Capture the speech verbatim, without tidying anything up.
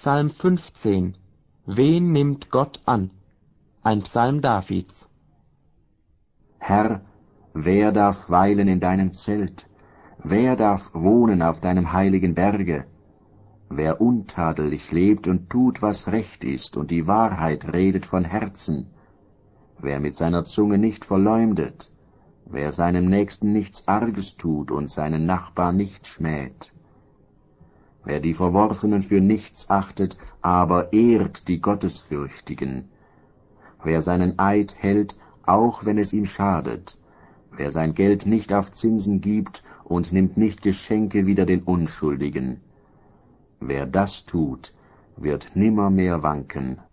Psalm fünfzehn. Wen nimmt Gott an? Ein Psalm Davids. Herr, wer darf weilen in deinem Zelt? Wer darf wohnen auf deinem heiligen Berge? Wer untadelig lebt und tut, was recht ist, und die Wahrheit redet von Herzen, wer mit seiner Zunge nicht verleumdet, wer seinem Nächsten nichts Arges tut und seinen Nachbar nicht schmäht, wer die Verworfenen für nichts achtet, aber ehrt die Gottesfürchtigen, wer seinen Eid hält, auch wenn es ihm schadet, wer sein Geld nicht auf Zinsen gibt und nimmt nicht Geschenke wider den Unschuldigen. Wer das tut, wird nimmermehr wanken